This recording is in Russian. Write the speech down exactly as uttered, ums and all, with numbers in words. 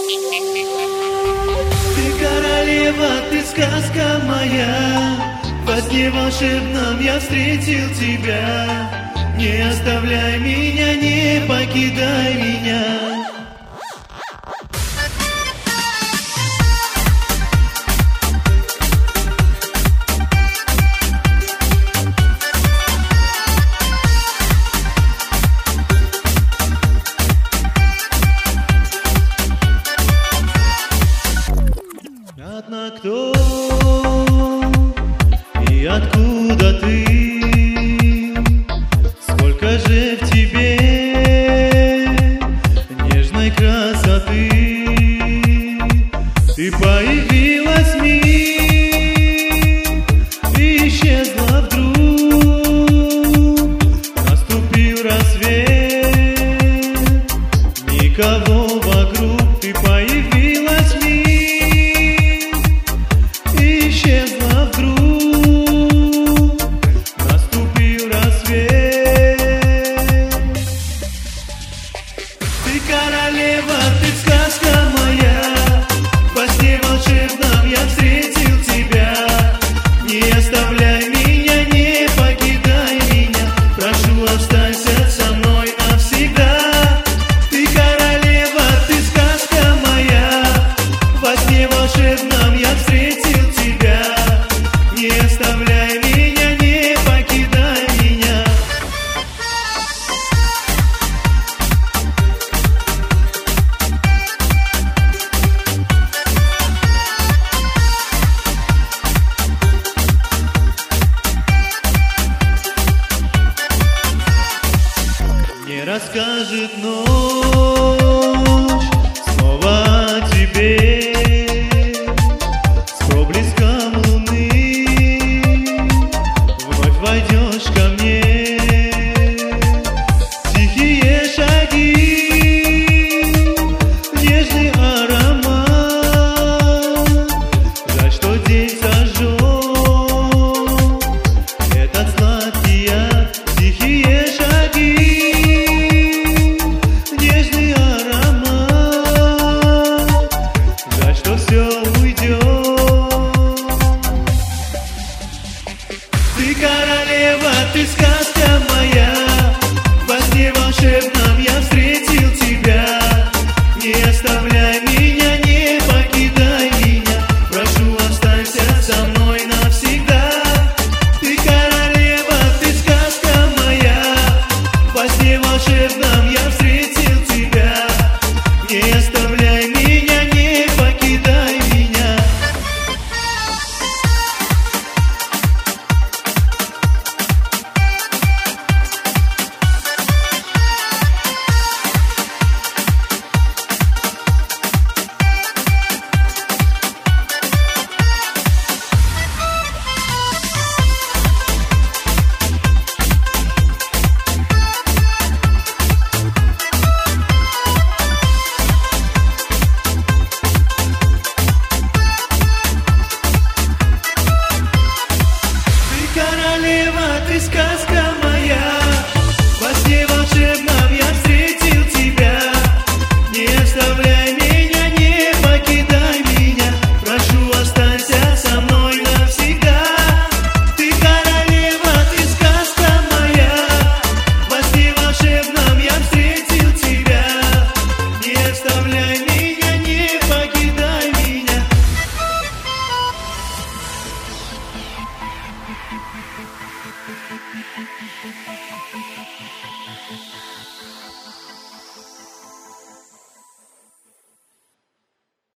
Ты королева, ты сказка моя. Во сне волшебном я встретил тебя. Не оставляй меня, не покидай меня. Одна кто и откуда ты? Сколько же в тебе нежной красоты? Ты появилась в миг и исчезла вдруг. Наступил рассвет, никого вокруг. Ты появилась в миг и исчезла вдруг. Наступил рассвет. Ты королева, ты сказка моя. Во сне волшебном я встретил тебя. Не оставляй меня, не покидай меня. Прошу, останься со мной навсегда. Ты королева, ты сказка моя. Во сне волшебном я встретил тебя. Не оставляй меня, не покидай меня. Не расскажет ночь снова о тебе. С проблеском луны вновь войдешь ко мне. Тихие шаги, нежный аромат. За что день сожжен этот сладкий яд. Тихие шаги, нежный аромат. За что все уйдет. Ты королева, ты сказка моя. Во сне волшебном я встретил тебя. Не оставляй меня, не покидай меня. Прошу, останься со мной навсегда. Ты королева, ты сказка моя. Во сне волшебном я встретил тебя. Не оставляй меня, не покидай меня. Ты королева, ты сказка моя. Во сне волшебном я встретил тебя. Не оставляй меня, не покидай меня. Прошу, останься со мной навсегда. Ты королева, ты сказка моя. Во сне волшебном я встретил тебя. Не оставляй меня, не покидай меня.